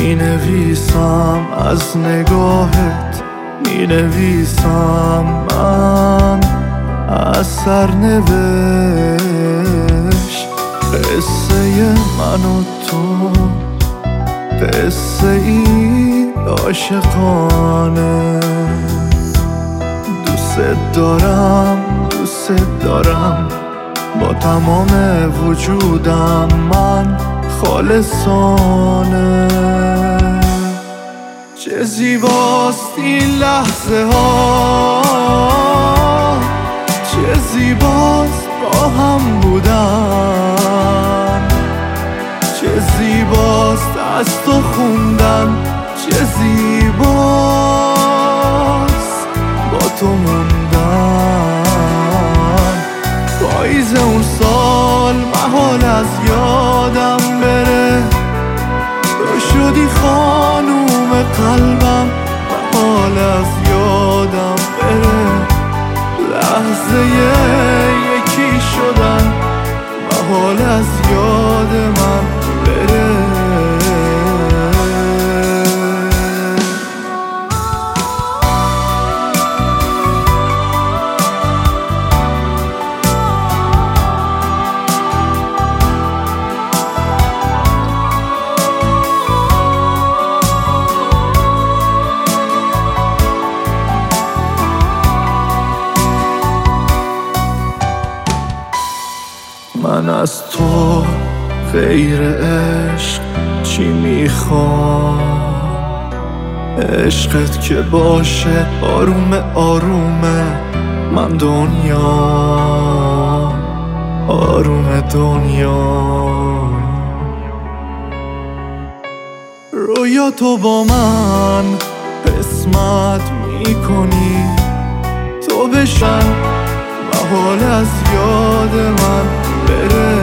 می نویسم از نگاهت، می نویسم من از سرنوشت قصه من و تو، قصه ای عاشقانه. دوست دارم، دوست دارم با تمام وجودم، من خالصانه. چه زیباست این لحظه ها، چه زیباست با هم بودن، چه زیباست از تو خوندن، چه زیباست با تو موندن. پاییز اون سال محال از یادم بره، تو شدی خانوم قلبم، محال از یادم بره. لحظه یکی شدن، محال از یاد من بره. من از تو غیر عشق چی میخوام؟ عشقت که باشه آروم آرومه من دنیا، آروم دنیا. رویا تو با من قسمت میکنی، تو بشن محال از یاد من بره.